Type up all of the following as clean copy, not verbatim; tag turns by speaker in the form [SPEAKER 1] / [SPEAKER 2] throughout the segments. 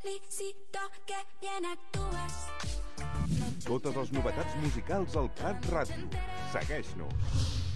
[SPEAKER 1] felicito que bien actúes.
[SPEAKER 2] Totes les novetats musicals al Prat Ràdio. Segueix-nos.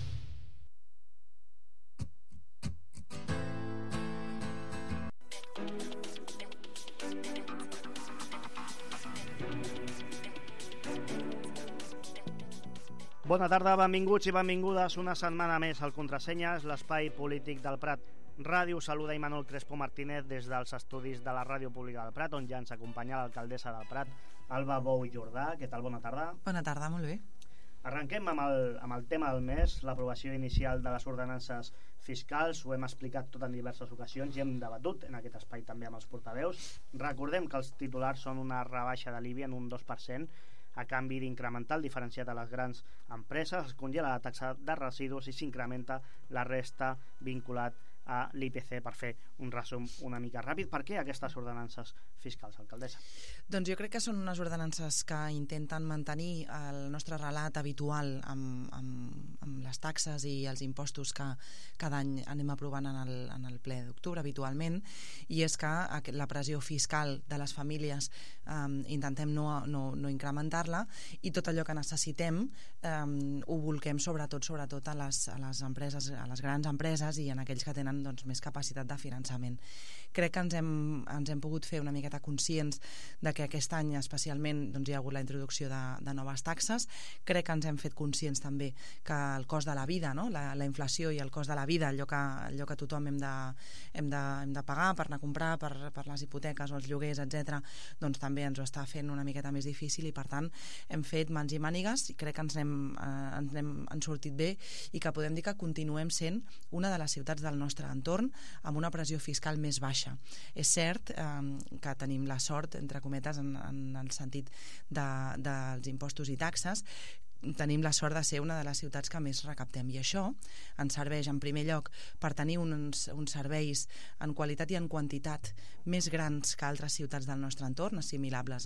[SPEAKER 3] Bona tarda, benvinguts i benvingudes una setmana més al Contrasenyes, l'espai polític del Prat Ràdio. Saluda Imanol Crespo Martínez des dels estudis de la Ràdio Pública del Prat, on ja ens acompanya l'alcaldessa del Prat, Alba Bou Jordà. Què tal? Bona tarda.
[SPEAKER 4] Bona tarda, molt bé.
[SPEAKER 3] Arrenquem amb el tema del mes, l'aprovació inicial de les ordenances fiscals. Ho hem explicat tot en diverses ocasions i hem debatut en aquest espai també amb els portaveus. Recordem que els titulars són una rebaixa de l'IBI en un 2%, a canvi d'incrementar el diferenciat de les grans empreses, es congela la taxa de residus i s'incrementa la resta vinculat a l'IPC, per fer un resum una mica ràpid. Per què aquestes ordenances fiscals, alcaldessa?
[SPEAKER 4] Doncs jo crec que són unes ordenances que intenten mantenir el nostre relat habitual amb les taxes i els impostos que cada any anem aprovant en el ple d'octubre habitualment, i és que la pressió fiscal de les famílies intentem no incrementar-la, i tot allò que necessitem ho volquem sobretot a les empreses, a les grans empreses i en aquells que tenen més capacitat de finançament. Crec que ens hem pogut fer una miqueta conscients de que aquest any especialment hi ha hagut la introducció de noves taxes. Crec que ens hem fet conscients també que el cost de la vida, no? la inflació i el cost de la vida, allò que tothom hem de pagar per anar a comprar, per les hipoteques o els lloguers, etc., doncs també ens ho està fent una miqueta més difícil, i per tant hem fet mans i mànigues, i crec que ens hem sortit bé, i que podem dir que continuem sent una de les ciutats del nostre entorn amb una pressió fiscal més baixa. És cert que tenim la sort, entre cometes, en el sentit dels impostos i taxes, tenim la sort de ser una de les ciutats que més recaptem, i això ens serveix en primer lloc per tenir uns serveis en qualitat i en quantitat més grans que altres ciutats del nostre entorn, assimilables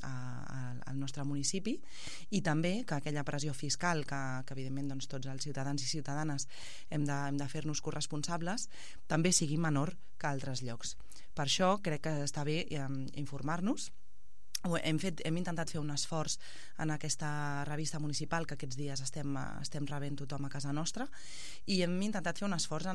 [SPEAKER 4] al nostre municipi, i també que aquella pressió fiscal que evidentment tots els ciutadans i ciutadanes hem de fer-nos corresponsables també sigui menor que altres llocs. Per això crec que està bé informar-nos. Hem intentat fer un esforç en aquesta revista municipal que aquests dies estem rebent tothom a casa nostra, i hem intentat fer un esforç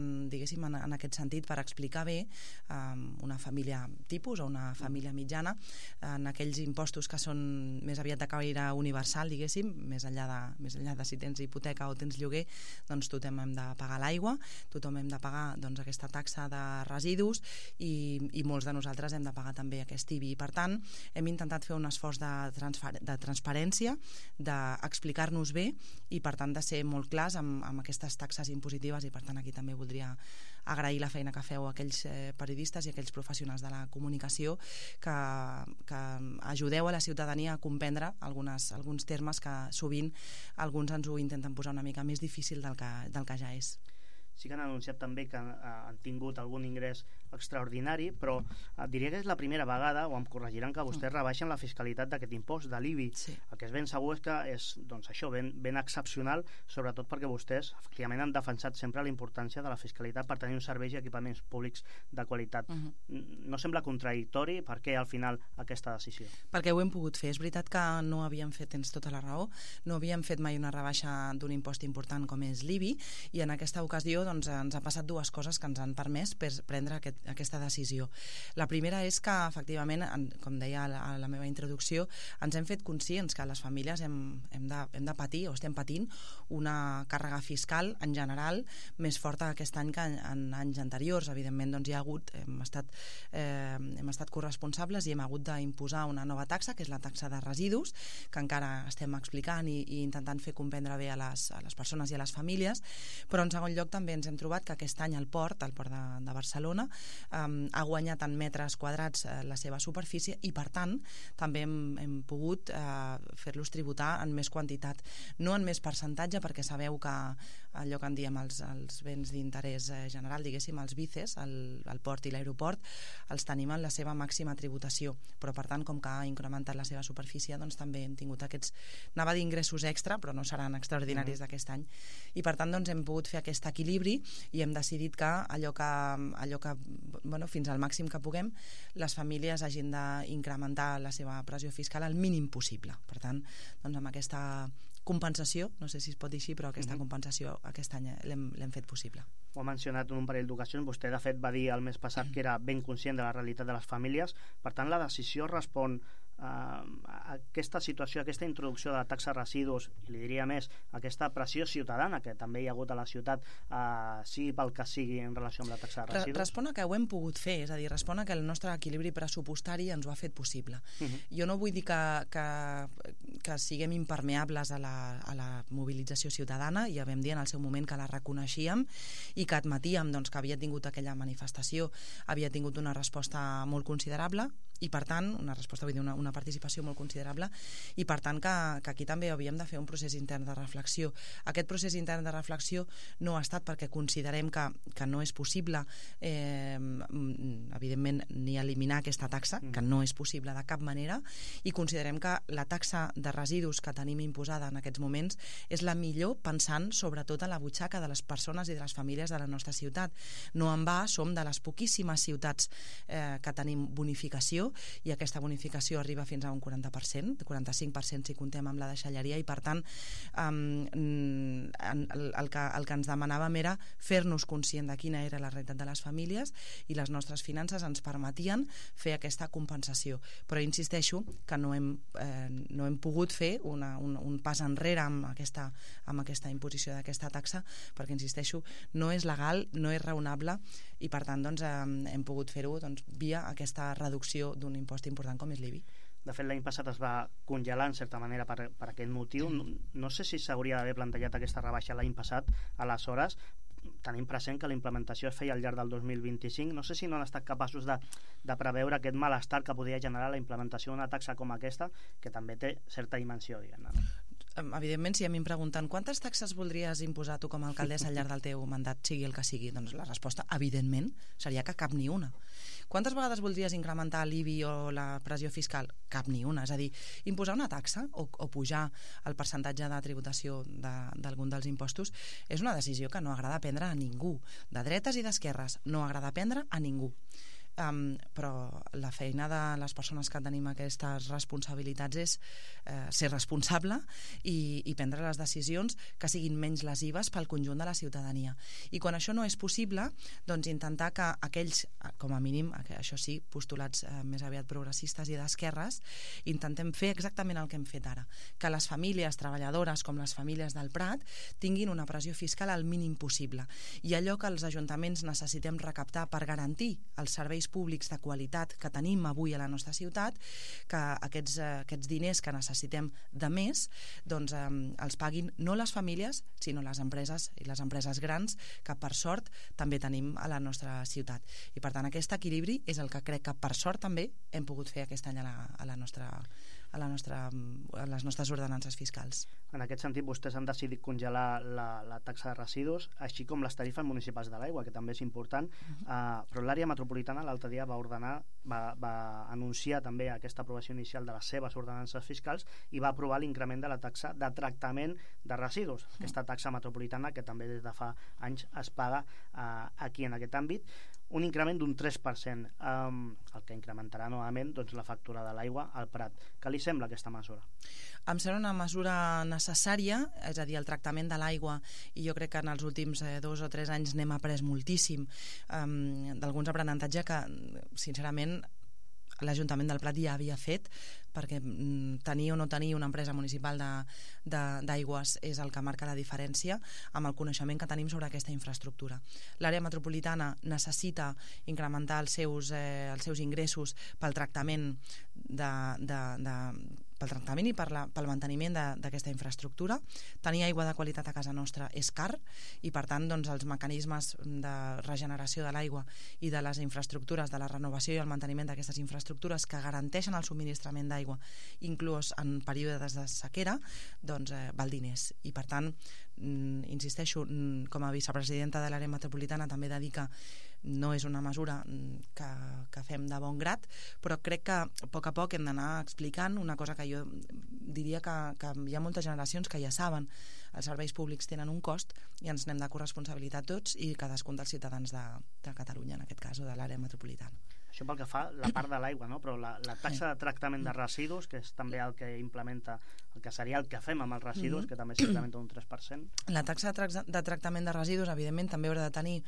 [SPEAKER 4] en aquest sentit per explicar bé una família tipus o una família mitjana en aquells impostos que són més aviat de caire universal, diguéssim, més enllà de si tens hipoteca o tens lloguer, doncs tothom hem de pagar l'aigua, tothom hem de pagar aquesta taxa de residus, i molts de nosaltres hem de pagar també aquest IBI. Per tant, hem intentat fer un esforç de transparència, d'explicar-nos bé, i per tant de ser molt clars amb aquestes taxes impositives, i per tant aquí també voldria agrair la feina que feu a aquells periodistes i a aquells professionals de la comunicació que ajudeu a la ciutadania a comprendre alguns termes que sovint alguns ens ho intenten posar una mica més difícil del que ja és.
[SPEAKER 3] Sí que han anunciat també que han tingut algun ingrés extraordinari, però diria que és la primera vegada, o em corregiran, que vostès rebaixen la fiscalitat d'aquest impost, de l'IBI.
[SPEAKER 4] Sí.
[SPEAKER 3] El que és ben segur és que és això, ben excepcional, sobretot perquè vostès efectivament han defensat sempre la importància de la fiscalitat per tenir uns serveis i equipaments públics de qualitat. No sembla contradictori? Per què al final aquesta decisió?
[SPEAKER 4] Perquè ho hem pogut fer. És veritat que no havíem fet, tens tota la raó, no havíem fet mai una rebaixa d'un impost important com és l'IBI, i en aquesta ocasió ens ha passat dues coses que ens han permès prendre aquesta decisió. La primera és que, efectivament, com deia a la meva introducció, ens hem fet conscients que les famílies hem de patir, o estem patint, una càrrega fiscal en general més forta aquest any que en anys anteriors. Evidentment, hi ha hagut, hem estat corresponsables i hem hagut d'imposar una nova taxa, que és la taxa de residus, que encara estem explicant i intentant fer comprendre bé a les persones i a les famílies, però en segon lloc també ens hem trobat que aquest any el port de Barcelona ha guanyat en metres quadrats la seva superfície, i per tant també hem pogut fer-los tributar en més quantitat, no en més percentatge, perquè sabeu que allò que en diem els béns d'interès general, diguéssim, els BICES, el port i l'aeroport, els tenim en la seva màxima tributació, però per tant, com que ha incrementat la seva superfície, doncs també hem tingut aquests, anava d'ingressos extra, però no seran extraordinaris d'aquest any, i per tant doncs hem pogut fer aquest equilibri, i hem decidit que allò que fins al màxim que puguem, les famílies hagin d'incrementar la seva pressió fiscal al mínim possible. Per tant, doncs amb aquesta compensació, no sé si es pot dir així, però aquesta compensació aquest any l'hem fet possible.
[SPEAKER 3] Ho ha mencionat en un parell d'ocasions, vostè de fet va dir el mes passat que era ben conscient de la realitat de les famílies, per tant la decisió respon a aquesta situació, a aquesta introducció de la taxa de residus, i li diria més, aquesta pressió ciutadana que també hi ha hagut a la ciutat, sigui pel que sigui en relació amb la taxa de residus?
[SPEAKER 4] Respon a que ho hem pogut fer, és a dir, respon a que el nostre equilibri pressupostari ens ho ha fet possible. Jo no vull dir que siguem impermeables a la mobilització ciutadana, ja vam dir en el seu moment que la reconeixíem i que admetíem que havia tingut aquella manifestació, havia tingut una resposta molt considerable, i per tant, una resposta, vull dir, una participació molt considerable, i per tant que aquí també havíem de fer un procés intern de reflexió. Aquest procés intern de reflexió no ha estat perquè considerem que no és possible evidentment ni eliminar aquesta taxa, que no és possible de cap manera, i considerem que la taxa de residus que tenim imposada en aquests moments és la millor pensant sobretot a la butxaca de les persones i de les famílies de la nostra ciutat. No en va, som de les poquíssimes ciutats que tenim bonificació, i aquesta bonificació arriba fins a un 40%, 45% si contem amb la deixalleria, i per tant el que ens demanàvem era fer-nos conscient de quina era la realitat de les famílies, i les nostres finances ens permetien fer aquesta compensació. Però insisteixo que no hem pogut fer un pas enrere amb aquesta imposició d'aquesta taxa, perquè insisteixo, no és legal, no és raonable, i per tant hem pogut fer-ho via aquesta reducció d'un impost important com és l'IBI.
[SPEAKER 3] De fet, l'any passat es va congelar, en certa manera, per aquest motiu. No sé si s'hauria d'haver plantejat aquesta rebaixa l'any passat, aleshores, tenim present que la implementació es feia al llarg del 2025. No sé si no han estat capaços de preveure aquest malestar que podia generar la implementació d'una taxa com aquesta, que també té certa dimensió, diguem-ne.
[SPEAKER 4] Evidentment, si a mi em pregunten quantes taxes voldries imposar tu com a alcaldessa al llarg del teu mandat, sigui el que sigui, doncs la resposta, evidentment, seria que cap ni una. Quantes vegades voldries incrementar l'IBI o la pressió fiscal? Cap ni una. És a dir, imposar una taxa o pujar el percentatge de tributació d'algun dels impostos és una decisió que no agrada prendre a ningú. De dretes i d'esquerres, no agrada prendre a ningú. Però la feina de les persones que tenim aquestes responsabilitats és ser responsable i prendre les decisions que siguin menys lesives pel conjunt de la ciutadania. I quan això no és possible, doncs intentar que aquells, com a mínim, això sí, postulats més aviat progressistes i d'esquerres, intentem fer exactament el que hem fet ara, que les famílies treballadores com les famílies del Prat tinguin una pressió fiscal al mínim possible, i allò que els ajuntaments necessitem recaptar per garantir els serveis públics de qualitat que tenim avui a la nostra ciutat, que aquests diners que necessitem de més, doncs els paguin no les famílies, sinó les empreses, i les empreses grans, que per sort també tenim a la nostra ciutat. I per tant aquest equilibri és el que crec que per sort també hem pogut fer aquest any a les nostres ordenances fiscals.
[SPEAKER 3] En aquest sentit, vostès han decidit congelar la taxa de residus, així com les tarifes municipals de l'aigua, que també és important, però l'àrea metropolitana l'altre dia va anunciar també aquesta aprovació inicial de les seves ordenances fiscals i va aprovar l'increment de la taxa de tractament de residus, aquesta taxa metropolitana que també des de fa anys es paga aquí en aquest àmbit, un increment d'un 3%, el que incrementarà novament la factura de l'aigua al Prat. Què li sembla aquesta mesura?
[SPEAKER 4] Em sembla una mesura necessària, és a dir, el tractament de l'aigua, i jo crec que en els últims 2 o 3 anys n'hem après moltíssim d'alguns aprenentatges que, sincerament, l'Ajuntament del Prat ja havia fet, perquè tenir o no tenir una empresa municipal d'aigües és el que marca la diferència amb el coneixement que tenim sobre aquesta infraestructura. L'àrea metropolitana necessita incrementar els seus ingressos pel tractament pel tractament i pel manteniment d'aquesta infraestructura. Tenir aigua de qualitat a casa nostra és car, i per tant els mecanismes de regeneració de l'aigua i de les infraestructures, de la renovació i el manteniment d'aquestes infraestructures que garanteixen el subministrament d'aigua, inclús en períodes de sequera, val diners. I per tant, insisteixo, com a vicepresidenta de l'àrea metropolitana també dedica no és una mesura que fem de bon grat, però crec que a poc hem d'anar explicant una cosa que jo diria que hi ha moltes generacions que ja saben. Els serveis públics tenen un cost i ens n'hem de corresponsabilitzar tots i cadascun dels ciutadans de Catalunya, en aquest cas, o de l'àrea metropolitana.
[SPEAKER 3] Això pel que fa la part de l'aigua, no? Però la taxa de tractament de residus, que és també el que implementa, el que seria el que fem amb els residus, que també s'implementa un 3%.
[SPEAKER 4] La taxa de tractament de residus, evidentment, també haurà de tenir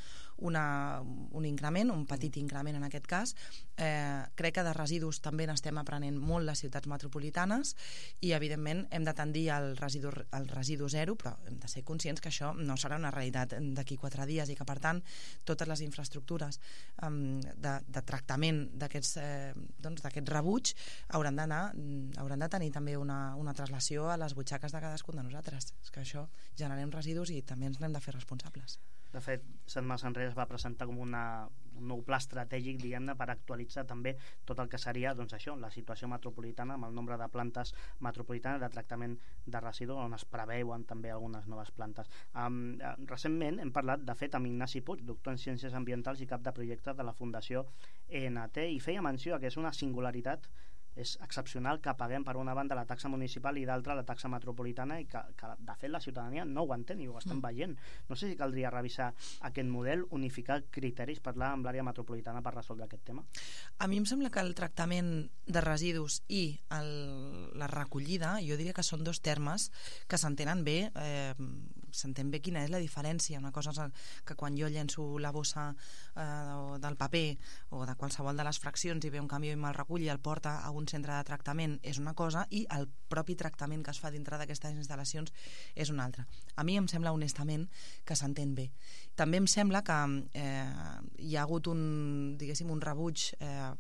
[SPEAKER 4] un increment, un petit increment en aquest cas. Crec que de residus també n'estem aprenent molt les ciutats metropolitanes i, evidentment, hem de tendir al residu zero, però hem de ser conscients que això no serà una realitat d'aquí 4 dies i que, per tant, totes les infraestructures de tractament d'aquest rebuig hauran de tenir també una traslació a les butxaques de cadascun de nosaltres. És que això generem residus i també ens n'hem de fer responsables.
[SPEAKER 3] De fet, setmanes enrere es va presentar com un nou pla estratègic, diguem-ne, per actualitzar també tot el que seria, doncs això, la situació metropolitana amb el nombre de plantes metropolitanes de tractament de residus, on es preveuen també algunes noves plantes. Recentment hem parlat, de fet, amb Ignasi Puig, doctor en Ciències Ambientals i cap de projecte de la Fundació ENT, i feia menció que és una singularitat, és excepcional que paguem per una banda la taxa municipal i d'altra la taxa metropolitana i que de fet la ciutadania no ho entén i ho estan veient. No sé si caldria revisar aquest model, unificar criteris, parlar amb l'àrea metropolitana per resoldre aquest tema.
[SPEAKER 4] A mi em sembla que el tractament de residus i la recollida, jo diria que són 2 termes que s'entenen bé, s'entén bé quina és la diferència. Una cosa és que quan jo llenço la bossa del paper o de qualsevol de les fraccions i ve un camió i me'l recull i el porta a un centre de tractament és una cosa i el propi tractament que es fa dintre d'aquestes instal·lacions és una altra. A mi em sembla honestament que s'entén bé. També em sembla que hi ha hagut un rebuig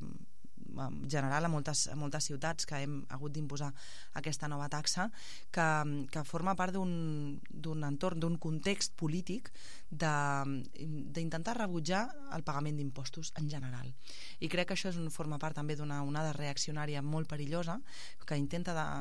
[SPEAKER 4] general a moltes ciutats que hem hagut d'imposar aquesta nova taxa que forma part d'un entorn, d'un context polític d'intentar rebutjar el pagament d'impostos en general. I crec que això forma part també d'una onada reaccionària molt perillosa que intenta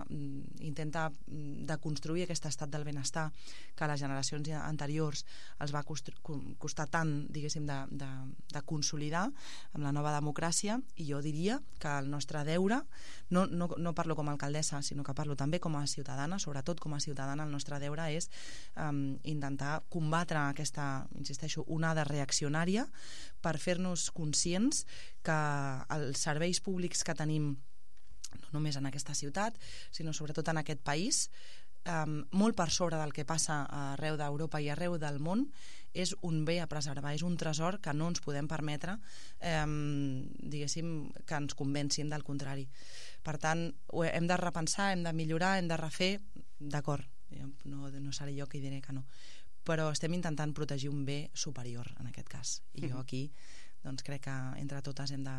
[SPEAKER 4] de construir aquest estat del benestar que a les generacions anteriors els va costar tant, diguéssim, de consolidar amb la nova democràcia. I jo diria que el nostre deure, no parlo com a alcaldessa, sinó que parlo també com a ciutadana, sobretot com a ciutadana, el nostre deure és intentar combatre aquesta, insisteixo, onada reaccionària per fer-nos conscients que els serveis públics que tenim no només en aquesta ciutat, sinó sobretot en aquest país, molt per sobre del que passa arreu d'Europa i arreu del món, és un bé a preservar, és un tresor que no ens podem permetre diguéssim, que ens convencin del contrari. Per tant, hem de repensar, hem de millorar, hem de refer, d'acord, no seré jo qui diré que no, però estem intentant protegir un bé superior en aquest cas, i jo aquí doncs crec que entre totes hem de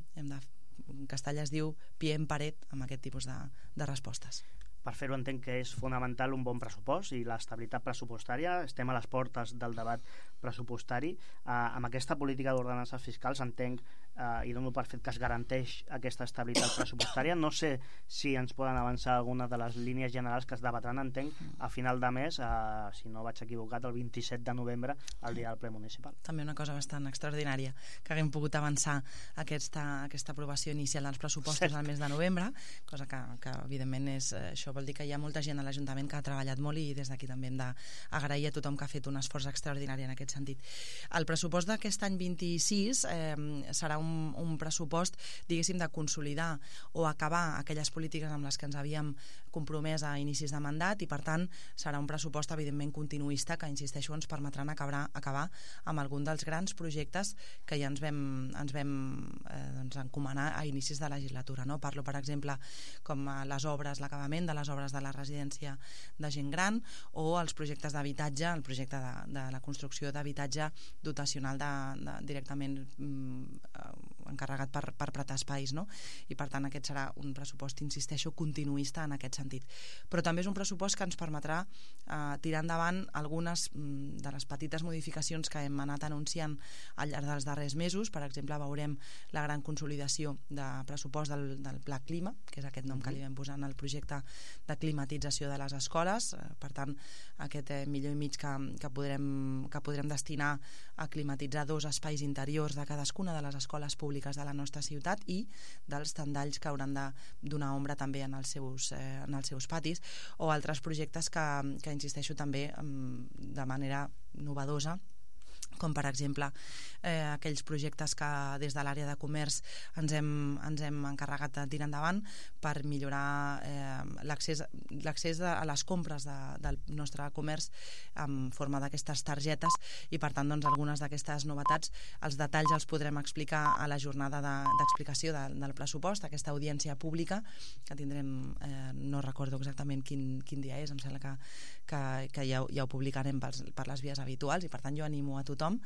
[SPEAKER 4] en castellà es diu pie en paret amb aquest tipus de respostes.
[SPEAKER 3] Per fer-ho entenc que és fonamental un bon pressupost i l'estabilitat pressupostària. Estem a les portes del debat pressupostari. Amb aquesta política d'ordenances fiscals entenc i dono per fet que es garanteix aquesta estabilitat pressupostària. No sé si ens poden avançar alguna de les línies generals que es debatran, entenc, a final de mes, si no vaig equivocat, el 27 de novembre, el dia del ple municipal.
[SPEAKER 4] També una cosa bastant extraordinària, que haguem pogut avançar aquesta aprovació inicial dels pressupostos al mes de novembre, cosa que evidentment és, això vol dir que hi ha molta gent a l'Ajuntament que ha treballat molt i des d'aquí també hem d'agrair a tothom que ha fet un esforç extraordinari en aquest sentit. El pressupost d'aquest any 26 serà un pressupost, diguéssim, de consolidar o acabar aquelles polítiques amb les que ens havíem compromès a inicis de mandat i per tant serà un pressupost evidentment continuista que, insisteixo, ens permetran acabar amb algun dels grans projectes que ja ens vam encomanar a inicis de legislatura. Parlo, per exemple, com les obres, l'acabament de les obres de la residència de gent gran o els projectes d'habitatge, el projecte de la construcció d'habitatge dotacional directament encarregat per pretar espais, no? I per tant aquest serà un pressupost, insisteixo, continuista en aquest sentit. Però també és un pressupost que ens permetrà tirar endavant algunes de les petites modificacions que hem anat anunciant al llarg dels darrers mesos. Per exemple, veurem la gran consolidació de pressupost del Pla Clima, que és aquest nom que li vam posar en el projecte de climatització de les escoles. Per tant, aquest milió i mig que podrem destinar a climatitzar 2 espais interiors de cadascuna de les escoles públiques de la nostra ciutat i dels tendalls que hauran de donar ombra també en els seus patis, o altres projectes que insisteixo també de manera novedosa, com per exemple aquells projectes que des de l'àrea de comerç ens hem encarregat de tirar endavant per millorar l'accés a les compres del nostre comerç en forma d'aquestes targetes, i per tant doncs, algunes d'aquestes novetats, els detalls els podrem explicar a la jornada d'explicació del pressupost, aquesta audiència pública que tindrem, no recordo exactament quin dia és, em sembla que ja ho publicarem per les vies habituals, i per tant jo animo a tothom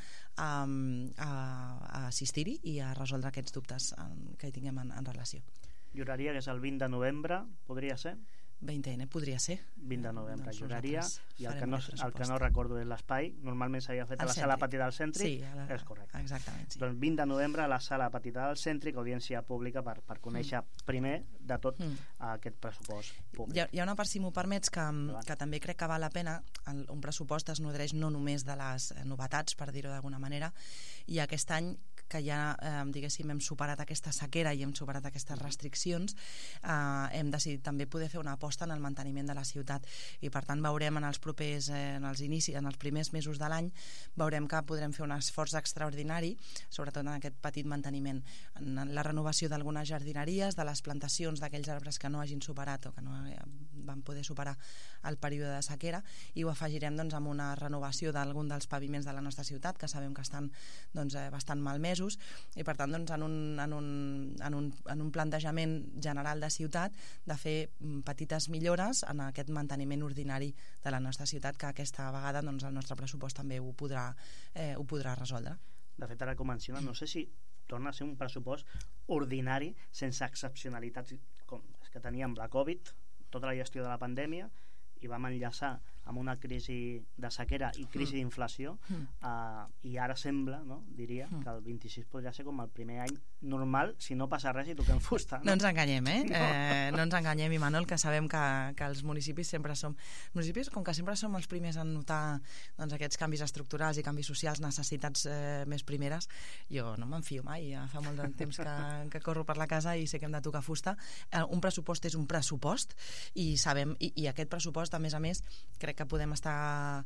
[SPEAKER 4] a assistir-hi i a resoldre aquests dubtes que hi tinguem en relació.
[SPEAKER 3] Juraria que és el 20 de novembre, podria ser?
[SPEAKER 4] 20N, podria ser.
[SPEAKER 3] 20 de novembre,
[SPEAKER 4] doncs
[SPEAKER 3] juraria, i el que no recordo és l'espai. Normalment s'havia fet a la sala petita del Cèntric.
[SPEAKER 4] Sí,
[SPEAKER 3] és correcte.
[SPEAKER 4] Exactament, sí.
[SPEAKER 3] Doncs 20 de novembre a la sala petita del Cèntric, audiència pública per conèixer primer de tot aquest pressupost públic.
[SPEAKER 4] Hi ha una part, si m'ho permets, que també crec que val la pena. Un pressupost es nodreix no només de les novetats, per dir-ho d'alguna manera, i aquest any que ja, diguéssim, hem superat aquesta sequera i hem superat aquestes restriccions, hem decidit també poder fer una aposta en el manteniment de la ciutat, i per tant veurem en els primers mesos de l'any, veurem que podrem fer un esforç extraordinari, sobretot en aquest petit manteniment, en la renovació d'algunes jardineries, de les plantacions d'aquells arbres que no hagin superat o que no van poder superar el període de sequera, i ho afegirem doncs, amb una renovació d'algun dels paviments de la nostra ciutat, que sabem que estan doncs, bastant malmesos, i per tant doncs, en un plantejament general de ciutat de fer petites millores en aquest manteniment ordinari de la nostra ciutat, que aquesta vegada doncs, el nostre pressupost també ho podrà resoldre.
[SPEAKER 3] De fet, ara que ho menciona, no sé si torna a ser un pressupost ordinari sense excepcionalitats com les que teníem la Covid, tota la gestió de la pandèmia, i vam enllaçar amb una crisi de sequera i crisi d'inflació, i ara sembla, no, diria, que el 26 podria ser com el primer any normal, si no passa res i toquem fusta.
[SPEAKER 4] No ens enganyem, no ens enganyem, Imanol, que sabem que els municipis sempre som... Municipis, com que sempre som els primers en notar doncs, aquests canvis estructurals i canvis socials, necessitats més primeres, jo no m'enfio mai, ja fa molt de temps que corro per la casa i sé que hem de tocar fusta. Un pressupost és un pressupost, i sabem, i aquest pressupost, a més, crec que podem estar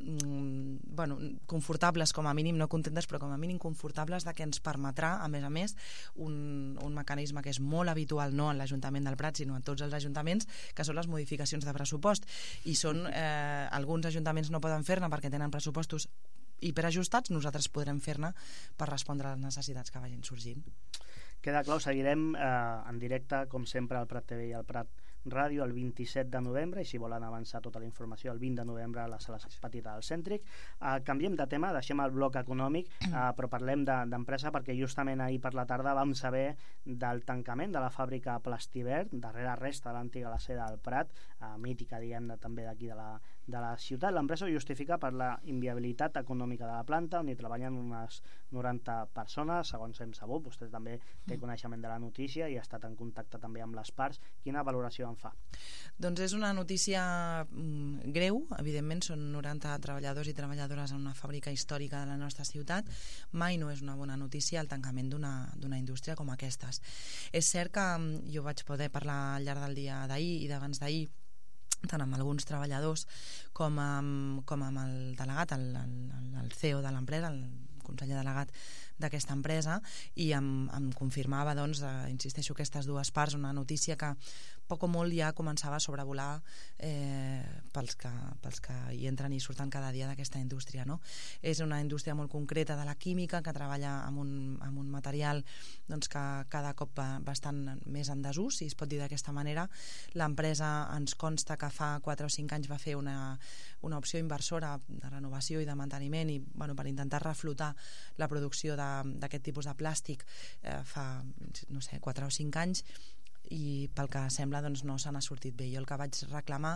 [SPEAKER 4] confortables, com a mínim, no contentes, però com a mínim confortables, de que ens permetrà, a més, un mecanisme que és molt habitual, no en l'Ajuntament del Prat, sinó en tots els ajuntaments, que són les modificacions de pressupost. I alguns ajuntaments no poden fer-ne perquè tenen pressupostos hiperajustats, nosaltres podrem fer-ne per respondre a les necessitats que vagin sorgint.
[SPEAKER 3] Queda clar, seguirem en directe, com sempre, al Prat TV i al Prat Ràdio el 27 de novembre, i si volen avançar tota la informació el 20 de novembre a la sala petita del Cèntric. Canviem de tema, deixem el bloc econòmic, però parlem d'empresa, perquè justament ahir per la tarda vam saber del tancament de la fàbrica Plastivert, darrere resta de l'antiga la seda del Prat, mítica, diguem-ne, també d'aquí de la ciutat. L'empresa ho justifica per la inviabilitat econòmica de la planta, on hi treballen unes 90 persones, segons hem sabut. Vostè també té coneixement de la notícia i ha estat en contacte també amb les parts. Quina valoració en fa?
[SPEAKER 4] Doncs és una notícia greu, evidentment, són 90 treballadors i treballadores en una fàbrica històrica de la nostra ciutat. Mai no és una bona notícia el tancament d'una indústria com aquestes. És cert que jo vaig poder parlar al llarg del dia d'ahir i d'abans d'ahir, tant amb alguns treballadors com amb el delegat, el CEO de l'empresa, el conseller delegat d'aquesta empresa, i em confirmava, doncs, insisteixo, aquestes dues parts, una notícia que poc o molt ja començava a sobrevolar pels que hi entren i surten cada dia d'aquesta indústria, no? És una indústria molt concreta de la química, que treballa amb un material doncs, que cada cop va bastant més en desús, si es pot dir d'aquesta manera. L'empresa ens consta que fa 4 o 5 anys va fer una opció inversora de renovació i de manteniment, i per intentar reflotar la producció de d'aquest tipus de plàstic fa, no sé, 4 o 5 anys, i pel que sembla doncs no se n'ha sortit bé. Jo el que vaig reclamar,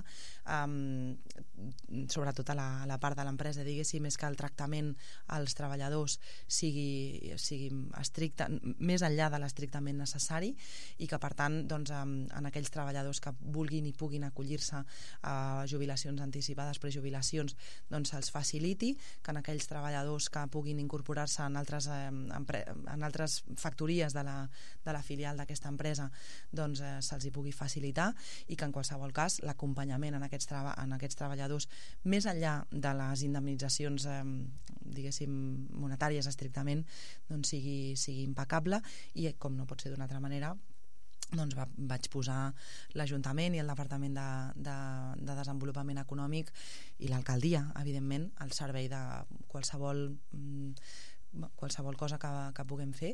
[SPEAKER 4] sobretot a la part de l'empresa, diguéssim, és que el tractament als treballadors sigui estricte, més enllà de l'estrictament necessari, i que per tant doncs, en aquells treballadors que vulguin i puguin acollir-se a jubilacions anticipades, prejubilacions, doncs se'ls faciliti, que en aquells treballadors que puguin incorporar-se en altres factories de la filial d'aquesta empresa doncs se'ls hi pugui facilitar, i que en qualsevol cas l'acompanyament en aquests treballadors, més enllà de les indemnitzacions diguéssim monetàries estrictament, doncs sigui impecable. I com no pot ser d'una altra manera, doncs vaig posar l'Ajuntament i el Departament de Desenvolupament Econòmic i l'alcaldia, evidentment, al servei de qualsevol cosa que puguem fer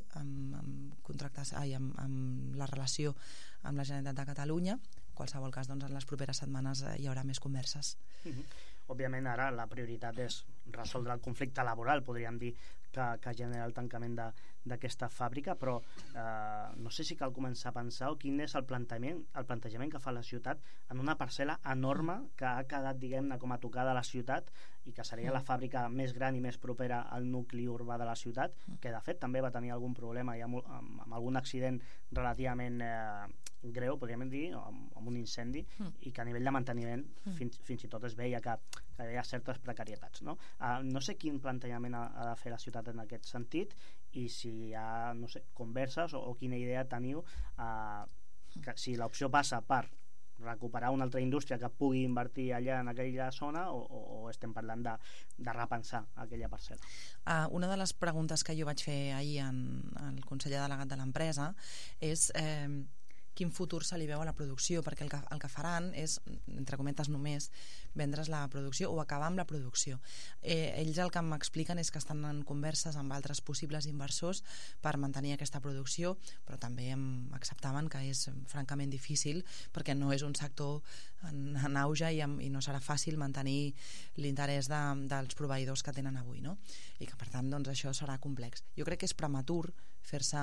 [SPEAKER 4] amb la relació amb la Generalitat de Catalunya. En qualsevol cas, doncs, en les properes setmanes hi haurà més converses.
[SPEAKER 3] Òbviament ara la prioritat és resoldre el conflicte laboral, podríem dir, que genera el tancament d'aquesta fàbrica, però no sé si cal començar a pensar quin és el plantejament que fa la ciutat en una parcel·la enorme que ha quedat, diguem-ne, com a tocada a la ciutat, i que seria la fàbrica més gran i més propera al nucli urbà de la ciutat, que de fet també va tenir algun problema amb algun accident relativament greu, podríem dir, amb un incendi, i que a nivell de manteniment fins i tot es veia que hi havia certes precarietats, no? No sé quin plantejament ha de fer la ciutat en aquest sentit, i si hi ha, no sé, converses o quina idea teniu, si l'opció passa per recuperar una altra indústria que pugui invertir allà en aquella zona, o estem parlant de repensar aquella parcel·la.
[SPEAKER 4] Una de les preguntes que jo vaig fer ahir al conseller delegat de l'empresa és quin futur se li veu a la producció, perquè el que faran és, entre cometes només, vendre's la producció o acabar amb la producció. Ells el que m'expliquen és que estan en converses amb altres possibles inversors per mantenir aquesta producció, però també acceptaven que és francament difícil, perquè no és un sector en auge i no serà fàcil mantenir l'interès dels proveïdors que tenen avui, no? I que per tant doncs, això serà complex. Jo crec que és prematur fer-se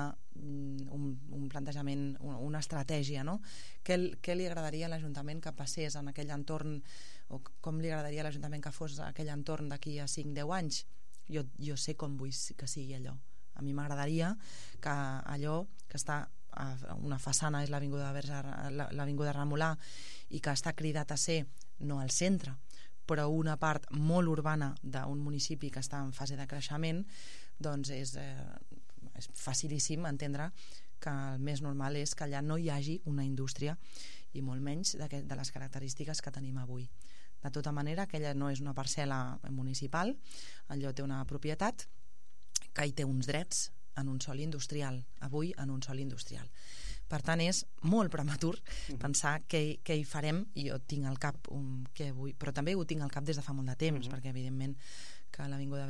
[SPEAKER 4] un plantejament, una estratègia, no? Què li agradaria a l'Ajuntament que passés en aquell entorn, o com li agradaria a l'Ajuntament que fos aquell entorn d'aquí a 5-10 anys? Jo sé com vull que sigui allò. A mi m'agradaria que allò que està a una façana és l'Avinguda Remolà i que està cridat a ser, no al centre, però una part molt urbana d'un municipi que està en fase de creixement, doncs és facilíssim entendre que el més normal és que allà no hi hagi una indústria, i molt menys de les característiques que tenim avui. De tota manera, aquella no és una parcel·la municipal, allò té una propietat que hi té uns drets en un sòl industrial, avui en un sòl industrial. Per tant, és molt prematur pensar què hi farem, i jo tinc al cap què vull, però també ho tinc al cap des de fa molt de temps, perquè evidentment que l'Avinguda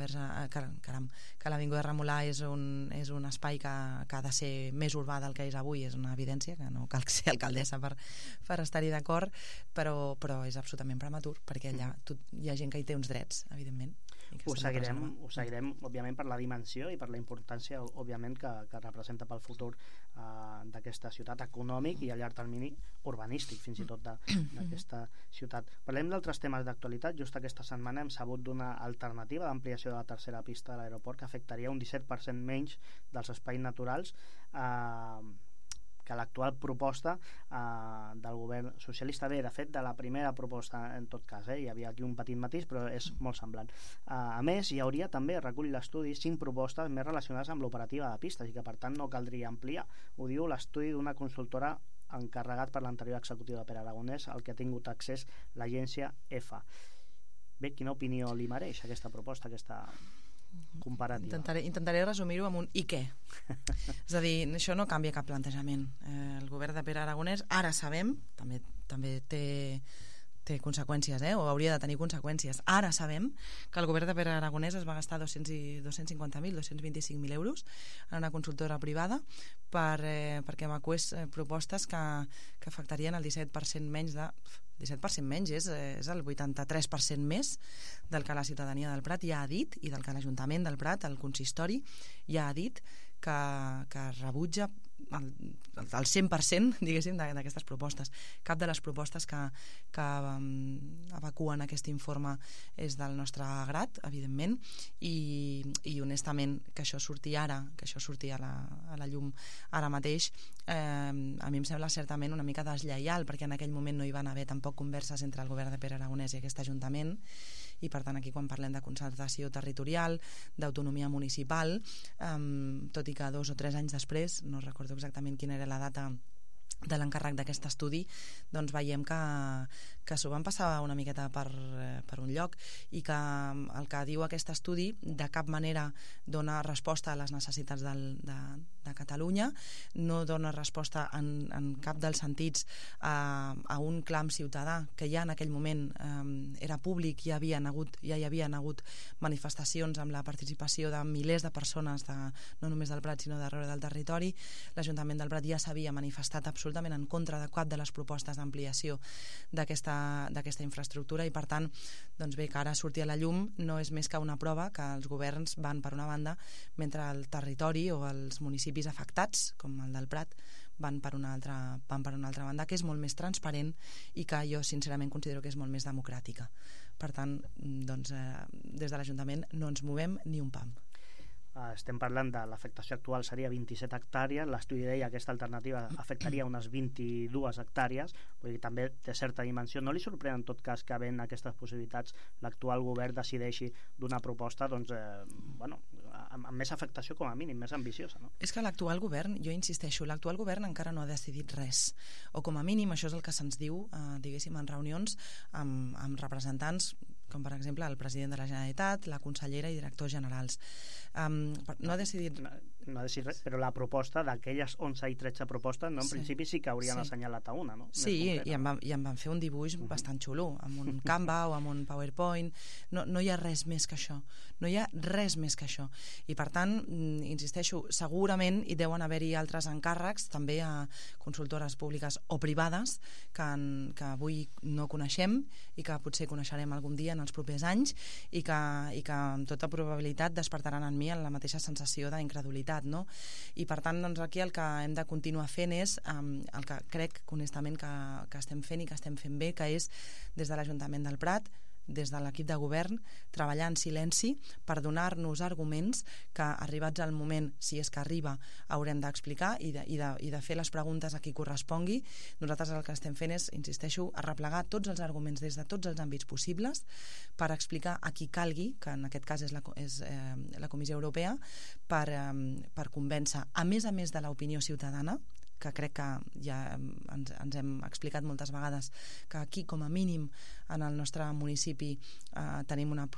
[SPEAKER 4] Remolà és un espai que ha de ser més urbà del que és avui, és una evidència, que no cal ser alcaldessa per estar-hi d'acord, però és absolutament prematur, perquè allà hi ha gent que hi té uns drets, evidentment.
[SPEAKER 3] Ho seguirem, òbviament, per la dimensió i per la importància, òbviament, que representa pel futur d'aquesta ciutat, econòmic i a llarg termini urbanístic, fins i tot d'aquesta ciutat. Parlem d'altres temes d'actualitat. Just aquesta setmana hem sabut d'una alternativa d'ampliació de la tercera pista de l'aeroport que afectaria un 17% menys dels espais naturals que l'actual proposta del govern socialista. Bé, de fet, de la primera proposta, en tot cas, hi havia aquí un petit matís, però és molt semblant. A més, hi hauria també, recull l'estudi, 5 propostes més relacionades amb l'operativa de pistes, i que per tant no caldria ampliar. Ho diu l'estudi d'una consultora encarregat per l'anterior executiu de Pere Aragonès, al que ha tingut accés l'agència EFA. Bé, quina opinió li mereix aquesta proposta, aquesta comparativa?
[SPEAKER 4] Intentaré resumir-ho amb un i què. És a dir, això no canvia cap plantejament. El govern de Pere Aragonès, ara sabem, també té té conseqüències, o hauria de tenir conseqüències. Ara sabem que el govern de Pere Aragonès es va gastar 250.000, 225.000 euros en una consultora privada perquè evacués propostes que afectarien el 17% menys 17% menys és el 83% més del que la ciutadania del Prat ja ha dit i del que l'Ajuntament del Prat, el consistori, ja ha dit que rebutja el 100%, diguéssim, d'aquestes propostes. Cap de les propostes que evacuen aquest informe és del nostre grat, evidentment, i honestament que això surti ara, que això surti a la llum ara mateix, a mi em sembla certament una mica deslleial, perquè en aquell moment no hi van haver tampoc converses entre el govern de Pere Aragonès i aquest Ajuntament, i per tant aquí quan parlem de concertació territorial, d'autonomia municipal, tot i que 2 o 3 anys després, no recordo exactament quina era la data de l'encàrrec d'aquest estudi, doncs veiem que s'ho van passar una miqueta per un lloc, i que el que diu aquest estudi de cap manera dona resposta a les necessitats de Catalunya, no dona resposta en cap dels sentits a un clam ciutadà que ja en aquell moment era públic, ja hi havien hagut manifestacions amb la participació de milers de persones, no només del Prat sinó d'arreu del territori. L'Ajuntament del Prat ja s'havia manifestat absolutament en contra de cap de les propostes d'ampliació d'aquesta infraestructura, i per tant, doncs bé, que ara surti a la llum no és més que una prova que els governs van per una banda mentre el territori o els municipis afectats, com el del Prat, van per una altra banda, que és molt més transparent i que jo sincerament considero que és molt més democràtica. Per tant, doncs, des de l'Ajuntament no ens movem ni un pam.
[SPEAKER 3] Estem parlant de l'afectació actual seria 27 hectàrees, l'estudi deia que aquesta alternativa afectaria unes 22 hectàrees, vull dir, també té certa dimensió. No li sorprèn en tot cas que havent aquestes possibilitats l'actual govern decideixi d'una proposta doncs, amb més afectació com a mínim, més ambiciosa, no?
[SPEAKER 4] És que l'actual govern, jo insisteixo, l'actual govern encara no ha decidit res, o com a mínim això és el que se'ns diu, diguéssim, en reunions amb representants com per exemple el president de la Generalitat, la consellera i directors generals. No ha decidit
[SPEAKER 3] res, però la proposta d'aquelles 11 i 13 propostes, en principi sí que haurien assenyalat a una, no?
[SPEAKER 4] Sí, i em van fer un dibuix bastant xulo, amb un Canva o amb un PowerPoint. No hi ha res més que això. No hi ha res més que això. I per tant, insisteixo, segurament hi deuen haver-hi altres encàrrecs, també a consultores públiques o privades, que avui no coneixem i que potser coneixerem algun dia en els propers anys, i que amb tota probabilitat despertaran en mi la mateixa sensació d'incredulitat, no? I per tant, doncs, aquí el que hem de continuar fent és el que crec honestament que estem fent i que estem fent bé, que és des de l'Ajuntament del Prat, des de l'equip de govern, treballar en silenci per donar-nos arguments que, arribats al moment, si és que arriba, haurem d'explicar i de fer les preguntes a qui correspongui. Nosaltres el que estem fent és, insisteixo, arreplegar tots els arguments des de tots els àmbits possibles per explicar a qui calgui, que en aquest cas és la Comissió Europea, per convèncer, a més de l'opinió ciutadana, que crec que ja ens hem explicat moltes vegades que aquí, com a mínim, en el nostre municipi tenim una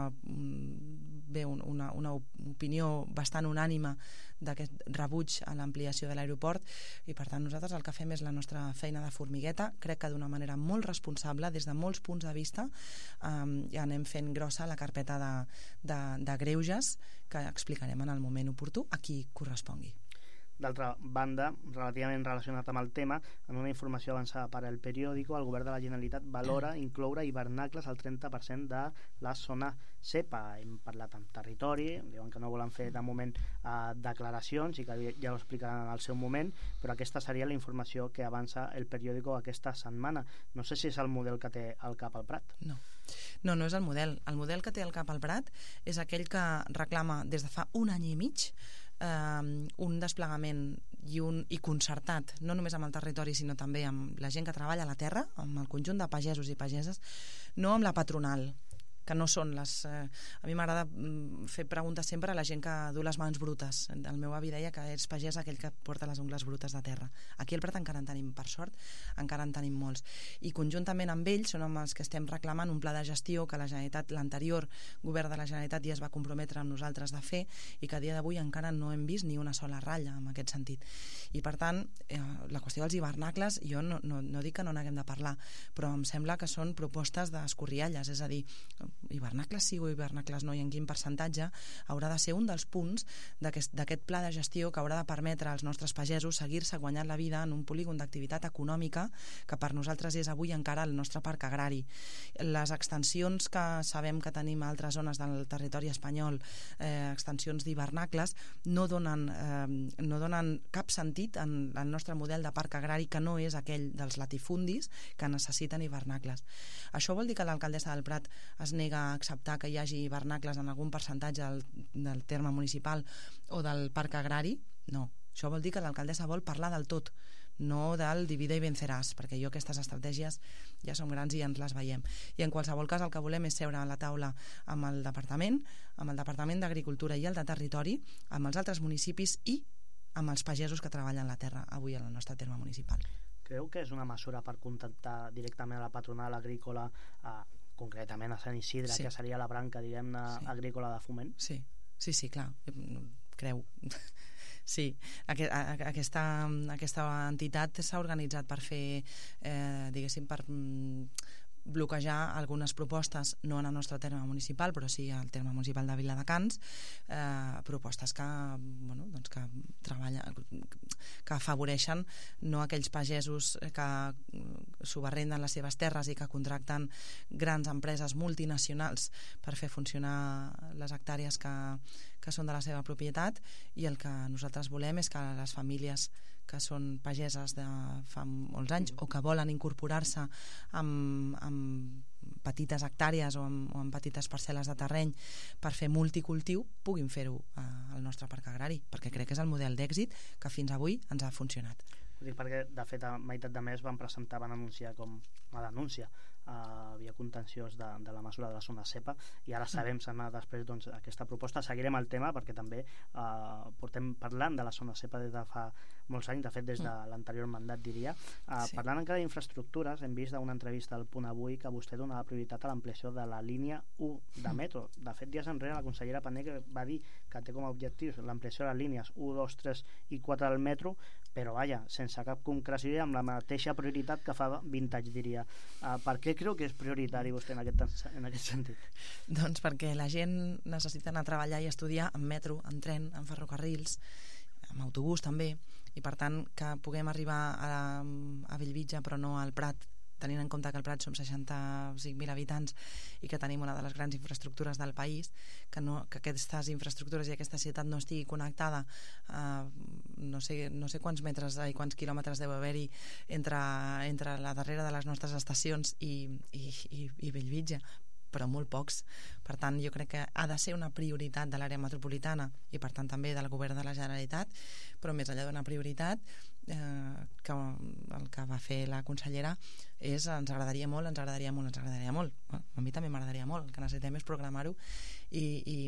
[SPEAKER 4] opinió bastant unànime d'aquest rebuig a l'ampliació de l'aeroport, i per tant nosaltres el que fem és la nostra feina de formigueta, crec que d'una manera molt responsable des de molts punts de vista, ja anem fent grossa la carpeta de greuges que explicarem en el moment oportú a qui correspongui.
[SPEAKER 3] D'altra banda, relativament relacionat amb el tema, en una informació avançada per El Periódico, el govern de la Generalitat valora incloure hivernacles al 30% de la zona CEPA. Hem parlat amb territori, diuen que no volen fer de moment declaracions i que ja ho explicaran en el seu moment, però aquesta seria la informació que avança El Periódico aquesta setmana. No sé si és el model que té al cap al Prat.
[SPEAKER 4] No és el model. El model que té al cap al Prat és aquell que reclama des de fa un any i mig un desplegament i concertat, no només amb el territori sinó també amb la gent que treballa a la terra, amb el conjunt de pagesos i pageses, no amb la patronal, que no són les... A mi m'agrada fer preguntes sempre a la gent que du les mans brutes. El meu avi deia que és pagès aquell que porta les ungles brutes de terra. Aquí al Prat encara en tenim, per sort, encara en tenim molts. I conjuntament amb ells són amb els que estem reclamant un pla de gestió que la Generalitat, l'anterior govern de la Generalitat ja es va comprometre amb nosaltres de fer i que a dia d'avui encara no hem vist ni una sola ratlla en aquest sentit. I per tant, la qüestió dels hivernacles, jo no dic que no n'haguem de parlar, però em sembla que són propostes d'escorrialles, és a dir, hivernacles sí o hivernacles no, i en quin percentatge haurà de ser un dels punts d'aquest pla de gestió que haurà de permetre als nostres pagesos seguir-se guanyant la vida en un polígon d'activitat econòmica que per nosaltres és avui encara el nostre parc agrari. Les extensions que sabem que tenim a altres zones del territori espanyol, extensions d'hivernacles, no donen cap sentit en el nostre model de parc agrari, que no és aquell dels latifundis que necessiten hivernacles. Això vol dir que l'alcaldessa del Prat es nega a acceptar que hi hagi hivernacles en algun percentatge del terme municipal o del parc agrari? No. Això vol dir que l'alcaldessa vol parlar del tot, no del divide i venceràs, perquè jo aquestes estratègies ja som grans i ens les veiem. I en qualsevol cas el que volem és seure a la taula amb el Departament d'Agricultura i el de Territori, amb els altres municipis i amb els pagesos que treballen la terra avui al nostre terme municipal.
[SPEAKER 3] Creu que és una mesura per contactar directament a la patronal agrícola, concretament a Sant Isidre,
[SPEAKER 4] sí,
[SPEAKER 3] que seria la branca, diguem-ne, sí, agrícola de Foment?
[SPEAKER 4] Sí, clar, creu. Sí, aquesta entitat s'ha organitzat per fer, diguéssim, per bloquejar algunes propostes, no en el nostre terme municipal, però sí al terme municipal de Viladecans, propostes que afavoreixen no aquells pagesos que subarrenden les seves terres i que contracten grans empreses multinacionals per fer funcionar les hectàrees que són de la seva propietat, i el que nosaltres volem és que les famílies que són pageses de fa molts anys o que volen incorporar-se amb petites hectàrees o amb petites parcel·les de terreny per fer multicultiu puguin fer-ho al nostre parc agrari, perquè crec que és el model d'èxit que fins avui ens ha funcionat.
[SPEAKER 3] Ho dic perquè, de fet, a meitat de mes van anunciar com una denúncia via contenciós de la mesura de la zona CEPA, i ara sabem setmana després aquesta proposta. Seguirem el tema perquè també portem parlant de la zona CEPA des de fa molts anys, de fet des de l'anterior mandat, diria. Parlant encara d'infraestructures, hem vist d'una entrevista al Punt Avui que vostè donava prioritat a l'ampliació de la línia 1 de metro. De fet, dies enrere la consellera Pané va dir que té com a objectius l'ampliació de les línies 1, 2, 3 i 4 del metro, però vaja, sense cap concreció, amb la mateixa prioritat que fa 20 anys, diria. Per què creu que és prioritari vostè en aquest sentit?
[SPEAKER 4] Doncs perquè la gent necessita anar a treballar i estudiar en metro, en tren, en ferrocarrils, amb autobús també, i per tant que puguem arribar a Bellvitge però no al Prat, tenint en compte que al Prat som 65.000 habitants i que tenim una de les grans infraestructures del país, que aquestes infraestructures i aquesta ciutat no estigui connectada, no sé quants metres i quants quilòmetres deu haver-hi entre la darrera de les nostres estacions i Bellvitge, però molt pocs. Per tant, jo crec que ha de ser una prioritat de l'àrea metropolitana i per tant també del govern de la Generalitat, però més enllà d'una prioritat, que el que va fer la consellera és ens agradaria molt. Bueno, a mi també m'agradaria molt. El que necessitem és programar-ho i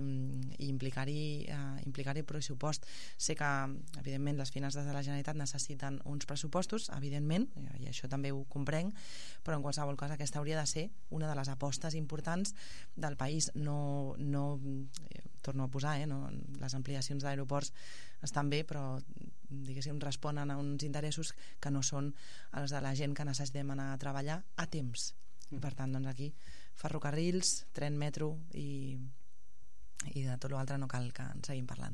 [SPEAKER 4] implicar-hi pressupost. Sé que, evidentment, les finances de la Generalitat necessiten uns pressupostos, evidentment, i això també ho comprenc, però en qualsevol cas aquesta hauria de ser una de les apostes importants del país. No torno a posar, les ampliacions d'aeroports estan bé, però diguéssim responen a uns interessos que no són els de la gent que necessitem anar a treballar a temps. I per tant, doncs aquí ferrocarrils, tren, metro i de tot l'altre no cal que en seguim parlant.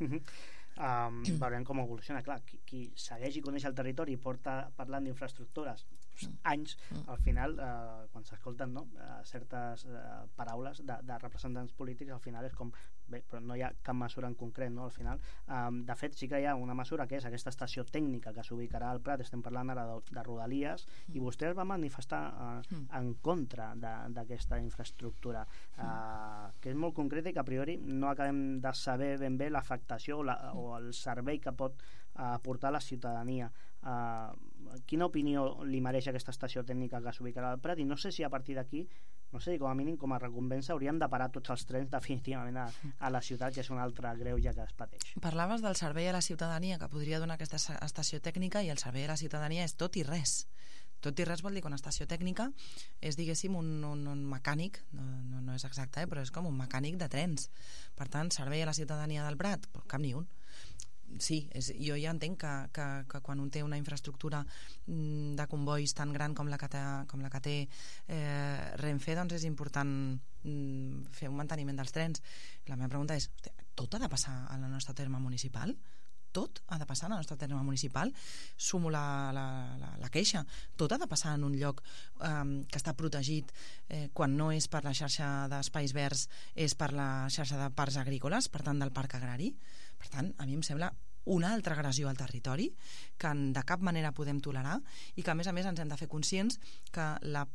[SPEAKER 3] Veurem com evoluciona. Clar, qui segueix i coneix el territori i porta parlant d'infraestructures anys, al final quan s'escolten certes paraules de representants polítics, al final és com bé, però no hi ha cap mesura en concret, no? Al final, de fet sí que hi ha una mesura que és aquesta estació tècnica que s'ubicarà al Prat. Estem parlant ara de Rodalies, i vostè es va manifestar en contra d'aquesta infraestructura, que és molt concreta i que a priori no acabem de saber ben bé l'afectació o el servei que pot aportar a la ciutadania. quina opinió li mereix aquesta estació tècnica que s'ubicarà al Prat, i no sé si a partir d'aquí, no sé, com a mínim com a recompensa hauríem de parar tots els trens definitivament a la ciutat, que és un altre greuge que es pateix.
[SPEAKER 4] Parlaves del servei a la ciutadania que podria donar aquesta estació tècnica, i el servei a la ciutadania és tot i res. Tot i res vol dir que una estació tècnica és, diguéssim, un mecànic, no és exacte, però és com un mecànic de trens. Per tant, servei a la ciutadania del Prat, cap ni un. Sí, jo ja entenc que quan un té una infraestructura de convois tan gran com la que té Renfe, doncs és important fer un manteniment dels trens. La meva pregunta és, tot ha de passar al nostre terme municipal? Tot ha de passar al nostre terme municipal? Sumo la queixa. Tot ha de passar en un lloc que està protegit, quan no és per la xarxa d'espais verds, és per la xarxa de parcs agrícoles, per tant del parc agrari. Per tant, a mi em sembla una altra agressió al territori que de cap manera podem tolerar, i que a més ens hem de fer conscients que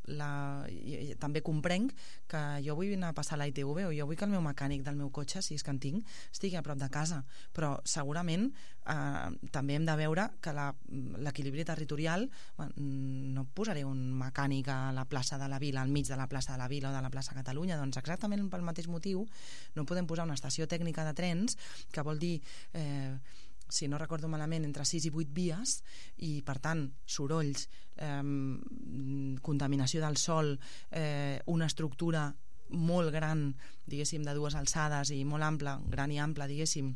[SPEAKER 4] també comprenc que jo vull anar a passar la ITV, o jo vull que el meu mecànic del meu cotxe, si és que en tinc, estigui a prop de casa, però segurament també hem de veure que l'equilibri territorial, no posaré un mecànic a la plaça de la Vila, al mig de la plaça de la Vila o de la plaça Catalunya, doncs exactament pel mateix motiu no podem posar una estació tècnica de trens, que vol dir si no recordo malament, entre 6 i 8 vies, i per tant sorolls, contaminació del sòl, una estructura molt gran, diguéssim, de 2 alçades i molt ampla, gran i ampla, diguéssim,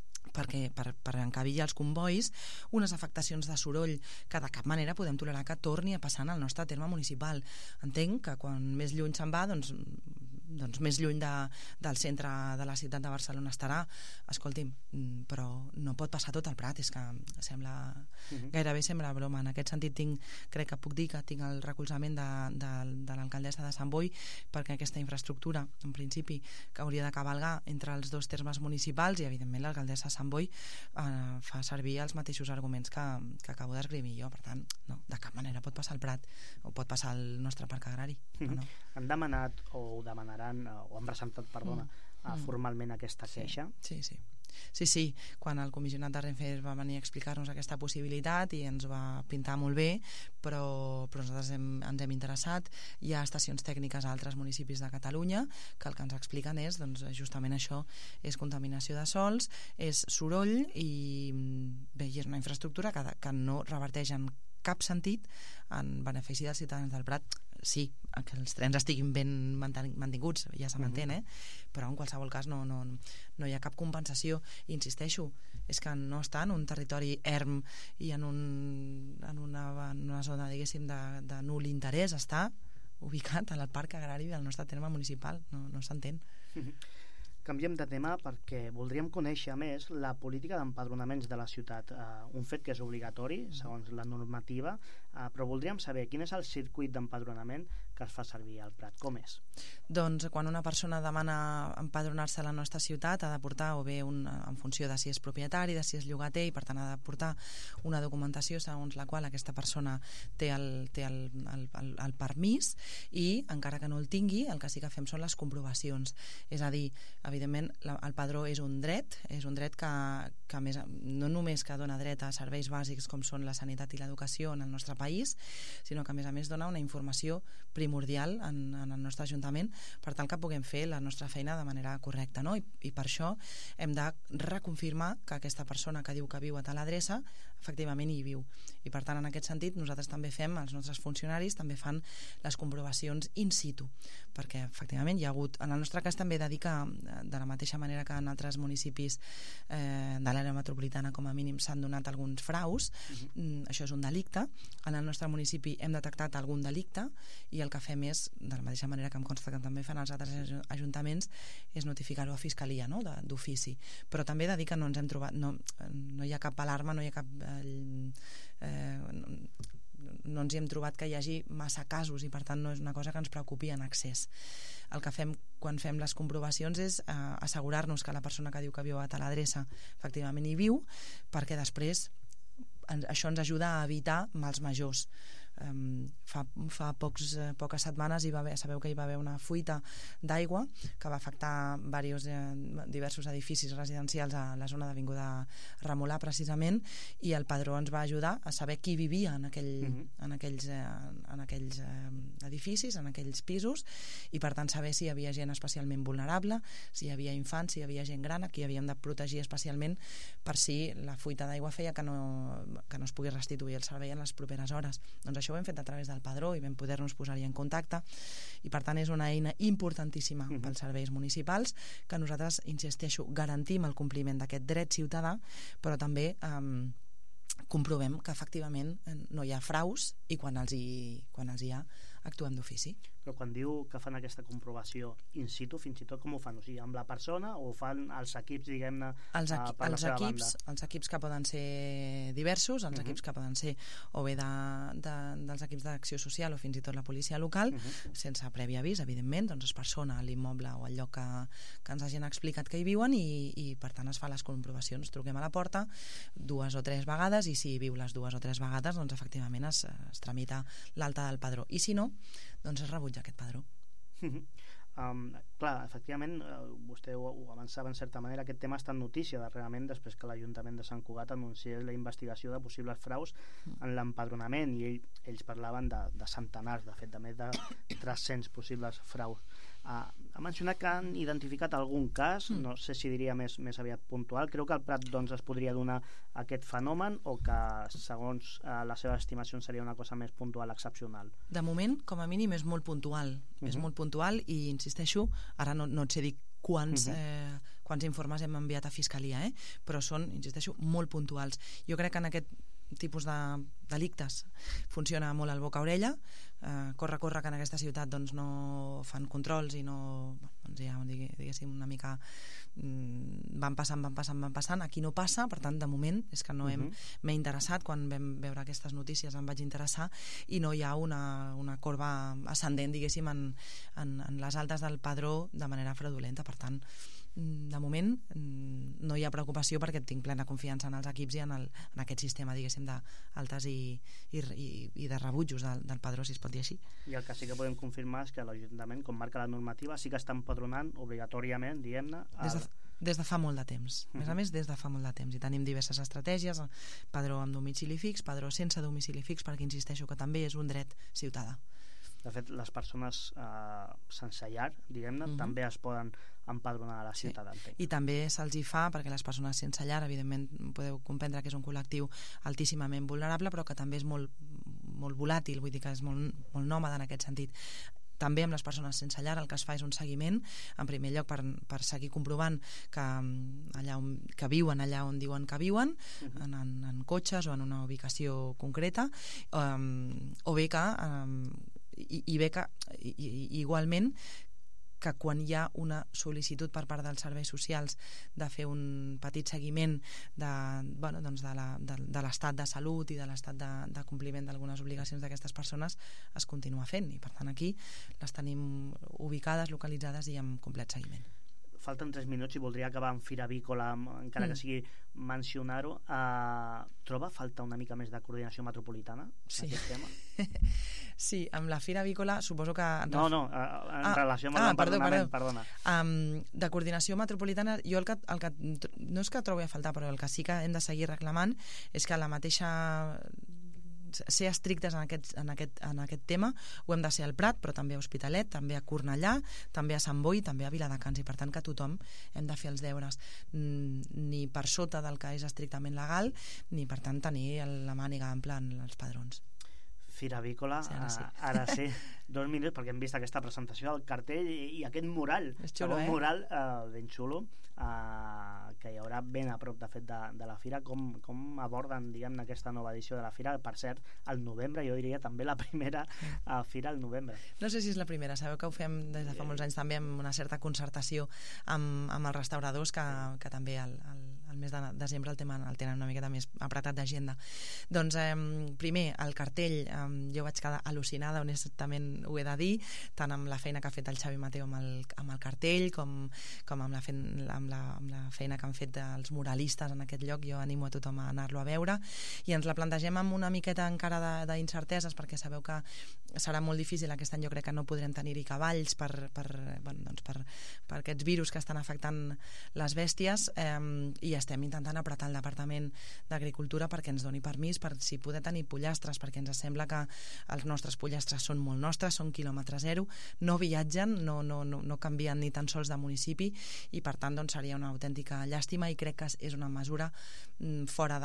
[SPEAKER 4] per encabir els convois, unes afectacions de soroll que de cap manera podem tolerar que torni a passar en el nostre terme municipal. Entenc que quan més lluny se'n va, doncs més lluny del centre de la ciutat de Barcelona estarà. Escolti'm, però no pot passar tot al Prat, és que gairebé sembla broma. En aquest sentit crec que puc dir que tinc el recolzament de l'alcaldessa de Sant Boi, perquè aquesta infraestructura, en principi, que hauria de cavalgar entre els dos termes municipals, i evidentment l'alcaldessa de Sant Boi fa servir els mateixos arguments que acabo d'esgrimir jo. Per tant, no, de cap manera pot passar al Prat, o pot passar al nostre parc agrari. No.
[SPEAKER 3] Han demanat, o ho demanaran, o han presentat, formalment aquesta queixa?
[SPEAKER 4] Sí, quan el comissionat de Renfe va venir a explicar-nos aquesta possibilitat i ens va pintar molt bé, però nosaltres ens hem interessat. Hi ha estacions tècniques a altres municipis de Catalunya que el que ens expliquen és justament això, és contaminació de sòls, és soroll, i bé, és una infraestructura que no reverteix en cap sentit en benefici dels ciutadans del Prat. Sí, que els trens estiguin ben mantinguts, ja se m'entén, però en qualsevol cas no hi ha cap compensació. I insisteixo, és que no està en un territori erm i en una zona, diguéssim, de nul interès, està ubicat al parc agrari del nostre terme municipal. No s'entén.
[SPEAKER 3] Canviem de tema perquè voldríem conèixer més la política d'empadronaments de la ciutat, un fet que és obligatori segons la normativa, però voldríem saber quin és el circuit d'empadronament que es fa servir al Prat, com és?
[SPEAKER 4] Doncs quan una persona demana empadronar-se a la nostra ciutat ha de portar, o bé en funció de si és propietari, de si és llogater, i per tant ha de portar una documentació segons la qual aquesta persona té el permís, i encara que no el tingui, el que sí que fem són les comprovacions. És a dir, evidentment el padró és un dret que més, no només que dona dret a serveis bàsics com són la sanitat i l'educació en el nostre país, sinó que a més dona una informació primordial en el nostre ajuntament per tal que puguem fer la nostra feina de manera correcta, no? I per això hem de reconfirmar que aquesta persona que diu que viu a tal adreça efectivament hi viu, i per tant en aquest sentit nosaltres també fem, els nostres funcionaris també fan les comprovacions in situ, perquè efectivament hi ha hagut, en el nostre cas també de dir que de la mateixa manera que en altres municipis de l'àrea metropolitana com a mínim s'han donat alguns fraus, això és un delicte. En el nostre municipi hem detectat algun delicte, i el que fem és, de la mateixa manera que em consta que també fan els altres ajuntaments, és notificar-ho a Fiscalia, no? D'ofici. Però també de dir que no ens hem trobat, no hi ha cap alarma, no hi ha cap no ens hi hem trobat que hi hagi massa casos, i per tant no és una cosa que ens preocupi en excés. El que fem quan fem les comprovacions és assegurar-nos que la persona que diu que viu a tal adreça efectivament hi viu, perquè després això ens ajuda a evitar mals majors, fa poques setmanes sabeu que hi va haver una fuita d'aigua que va afectar diversos edificis residencials a la zona d'Avinguda Remolà precisament, i el padró ens va ajudar a saber qui vivia en aquells edificis, en aquells pisos, i per tant saber si hi havia gent especialment vulnerable, si hi havia infants, si hi havia gent gran a qui havíem de protegir especialment per si la fuita d'aigua feia que no es pogués restituir el servei en les properes hores. Doncs això ho hem fet a través del padró i vam poder-nos posar-hi en contacte, i per tant és una eina importantíssima pels serveis municipals, que nosaltres, insisteixo, garantim el compliment d'aquest dret ciutadà, però també comprovem que efectivament no hi ha fraus, i quan els hi ha actuem d'ofici.
[SPEAKER 3] Però quan diu que fan aquesta comprovació in situ, fins i tot com ho fan? O sigui, amb la persona, o fan els equips, diguem-ne, per la seva banda?
[SPEAKER 4] Els equips que poden ser diversos, els equips que poden ser o bé dels equips d'acció social o fins i tot la policia local, sense previ avís, evidentment, doncs es persona a l'immoble o al lloc que ens hagin explicat que hi viuen, i per tant es fa les comprovacions. Truquem a la porta 2 o 3 vegades, i si viu les 2 o 3 vegades, doncs efectivament es tramita l'alta del padró, i si no, doncs es rebutja aquest padró.
[SPEAKER 3] Clar, efectivament, vostè ho avançava en certa manera, aquest tema està en notícia darrerament després que l'Ajuntament de Sant Cugat anunciés la investigació de possibles fraus en l'empadronament, i ells parlaven de centenars, de fet, de més de 300 possibles fraus. Ha mencionat que han identificat algun cas, no sé si diria més aviat puntual. Creu que al Prat doncs, es podria donar aquest fenomen, o que segons la seva estimació seria una cosa més puntual, excepcional?
[SPEAKER 4] De moment, com a mínim, és molt puntual. És molt puntual, i insisteixo, ara no et sé dir quants informes hem enviat a Fiscalia, però són, insisteixo, molt puntuals. Jo crec que en aquest tipus de delictes funciona molt el boca-orella, corre que en aquesta ciutat doncs, no fan controls, i no, doncs ja, diguéssim, una mica van passant, aquí no passa, per tant de moment és que no m'he interessat. Quan vam veure aquestes notícies em vaig interessar, i no hi ha una corba ascendent, diguéssim, en les altes del padró de manera fraudulenta. Per tant, de moment no hi ha preocupació, perquè tinc plena confiança en els equips i en aquest sistema, diguéssim, d'altes i de rebutjos del padró, si es pot dir així.
[SPEAKER 3] I el que sí que podem confirmar és que l'Ajuntament, com marca la normativa, sí que està empadronant obligatòriament, diguem-ne,
[SPEAKER 4] des de fa molt de temps. A més a més, des de fa molt de temps, i tenim diverses estratègies: padró amb domicili fix, padró sense domicili fix, perquè insisteixo que també és un dret ciutadà.
[SPEAKER 3] De fet, les persones sense llar, diguem-ne, també es poden empadronar a la ciutat.
[SPEAKER 4] I també se'ls hi fa, perquè les persones sense llar, evidentment, podeu comprendre que és un col·lectiu altíssimament vulnerable, però que també és molt volàtil, vull dir que és molt nòmada en aquest sentit. També amb les persones sense llar el que es fa és un seguiment, en primer lloc per seguir comprovant que viuen allà on diuen que viuen, en cotxes o en una ubicació concreta, o bé que igualment que quan hi ha una sol·licitud per part dels serveis socials de fer un petit seguiment de l'estat de salut i de l'estat de compliment d'algunes obligacions d'aquestes persones, es continua fent, i per tant aquí les tenim ubicades, localitzades i amb complet seguiment.
[SPEAKER 3] Falten 3 minuts i voldria acabar amb Fira Avícola, encara que sigui mencionar-ho. Troba falta una mica més de coordinació metropolitana en aquest tema?
[SPEAKER 4] Sí, amb la Fira Avícola suposo que...
[SPEAKER 3] en relació amb l'empadronament, perdona.
[SPEAKER 4] De coordinació metropolitana, jo el que no és que trobi a faltar, però el que sí que hem de seguir reclamant és que la mateixa... ser estrictes en aquest tema ho hem de ser al Prat, però també a Hospitalet, també a Cornellà, també a Sant Boi, també a Viladecans, i per tant que tothom hem de fer els deures, ni per sota del que és estrictament legal, ni per tant tenir la màniga ampla en els padrons.
[SPEAKER 3] Fira Avícola, ara sí, 2 minuts, perquè hem vist aquesta presentació del cartell i aquest mural, un mural ben xulo, que hi haurà ben a prop, de fet, de la Fira. Com aborden, diguem-ne, aquesta nova edició de la Fira? Per cert, al novembre, jo diria també la primera Fira al novembre.
[SPEAKER 4] No sé si és la primera, sabeu que ho fem des de fa molts anys també amb una certa concertació amb els restauradors, que també el el mes de desembre el tenen una miqueta més apretat d'agenda. Doncs primer, el cartell, jo vaig quedar al·lucinada, honestament ho he de dir, tant amb la feina que ha fet el Xavi Mateo amb el cartell com amb la feina que han fet els muralistes en aquest lloc. Jo animo a tothom a anar-lo a veure, i ens la plantegem amb una miqueta encara d'incerteses, perquè sabeu que serà molt difícil. Aquest any jo crec que no podrem tenir-hi cavalls per aquests virus que estan afectant les bèsties, i estem intentant apretar el Departament d'Agricultura perquè ens doni permís per si poder tenir pollastres, perquè ens sembla que els nostres pollastres són molt nostres, són quilòmetre zero, no viatgen, no canvien ni tan sols de municipi, i per tant doncs, seria una autèntica llàstima, i crec que és una mesura fora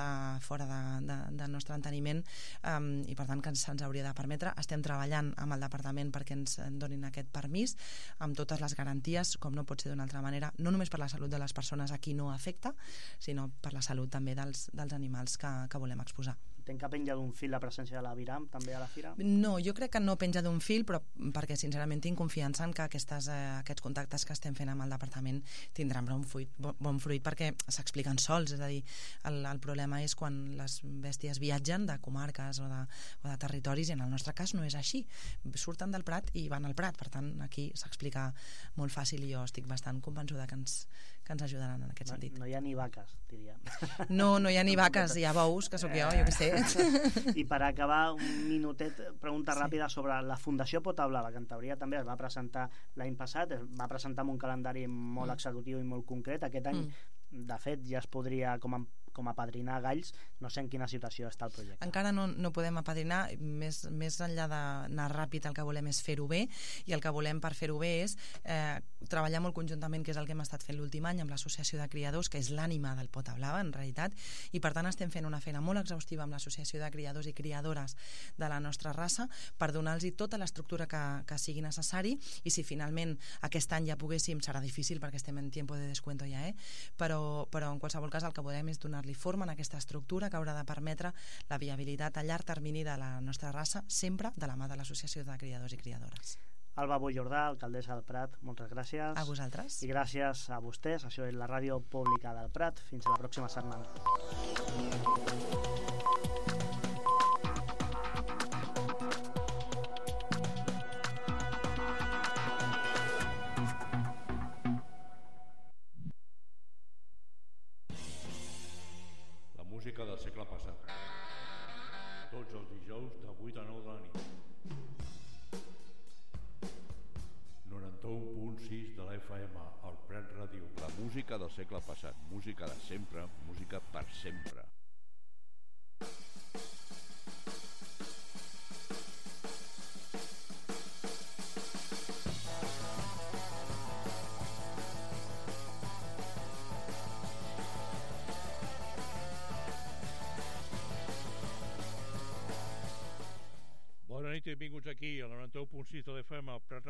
[SPEAKER 4] del nostre enteniment, i per tant que se'ns hauria de permetre. Estem treballant amb el Departament perquè ens donin aquest permís amb totes les garanties, com no pot ser d'una altra manera, no només per la salut de les persones a qui no afecta, sinó per la salut també dels animals que volem exposar.
[SPEAKER 3] Entenc que penja d'un fil la presència de l'Aviram també a la fira?
[SPEAKER 4] No, jo crec que no penja d'un fil, però perquè sincerament tinc confiança en que aquests contactes que estem fent amb el Departament tindran bon fruit perquè s'expliquen sols. És a dir, el problema és quan les bèsties viatgen de comarques o de territoris, i en el nostre cas no és així. Surten del Prat i van al Prat, per tant aquí s'explica molt fàcil, i jo estic bastant convençuda que ens ajudaran en aquest sentit.
[SPEAKER 3] No hi ha ni vaques, diria.
[SPEAKER 4] No hi ha ni vaques, hi ha bous, que sóc jo què sé.
[SPEAKER 3] I per acabar, un minutet, pregunta ràpida sobre la Fundació Potablava. Cantabria també es va presentar l'any passat, es va presentar amb un calendari molt executiu i molt concret. Aquest any, de fet, ja es podria com a padrinar galls. No sé en quina situació està el projecte.
[SPEAKER 4] Encara no podem apadrinar, més enllà d'anar ràpid, el que volem és fer-ho bé, i el que volem per fer-ho bé és treballar molt conjuntament, que és el que hem estat fent l'últim any amb l'Associació de Criadors, que és l'ànima del Potablava en realitat, i per tant estem fent una feina molt exhaustiva amb l'Associació de Criadors i Criadores de la nostra raça per donar-los tota l'estructura que sigui necessari, i si finalment aquest any ja poguéssim, serà difícil perquè estem en tiempo de descuento ja, però en qualsevol cas el que volem és donar-li forma en aquesta estructura que haurà de permetre la viabilitat a llarg termini de la nostra raça, sempre de la mà de l'Associació de Criadors i Criadores.
[SPEAKER 3] Alba Bollordà, alcaldessa del Prat, moltes gràcies.
[SPEAKER 4] A vosaltres.
[SPEAKER 3] I gràcies a vostès. Això és la Ràdio Pública del Prat. Fins a la pròxima setmana.
[SPEAKER 5] La música del segle passat. Tots els dijous de 8 a 9 de la nit. 91.6 de la FM, al Prat Ràdio.
[SPEAKER 2] La música del segle passat, música de sempre, música per sempre.
[SPEAKER 5] Bona nit i benvinguts aquí a la 91.6 de la FM, al Prat Ràdio.